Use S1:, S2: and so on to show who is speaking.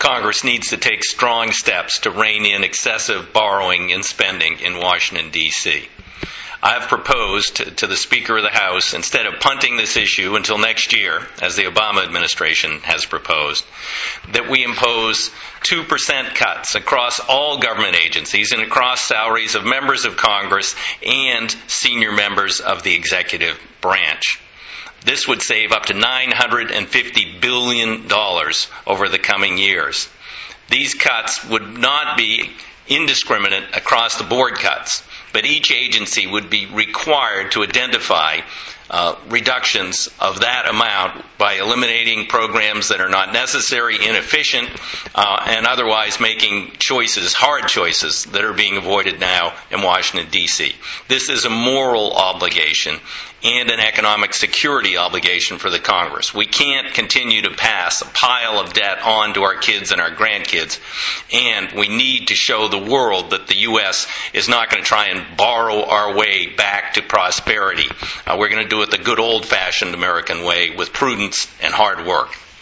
S1: Congress needs to take strong steps to rein in excessive borrowing and spending in Washington, D.C. I have proposed to the Speaker of the House, instead of punting this issue until next year, as the Obama administration has proposed, that we impose 2% cuts across all government agencies and across salaries of members of Congress and senior members of the executive branch. This would save up to $950 billion over the coming years. These cuts would not be indiscriminate across the board cuts, but each agency would be required to identify reductions of that amount by eliminating programs that are not necessary, inefficient, and otherwise making choices, hard choices, that are being avoided now in Washington, D.C. This is a moral obligation and an economic security obligation for the Congress. We can't continue to pass a pile of debt on to our kids and our grandkids, and we need to show the world that the U.S. is not going to try and borrow our way back to prosperity. We're going to do it the good old-fashioned American way with prudence and hard work.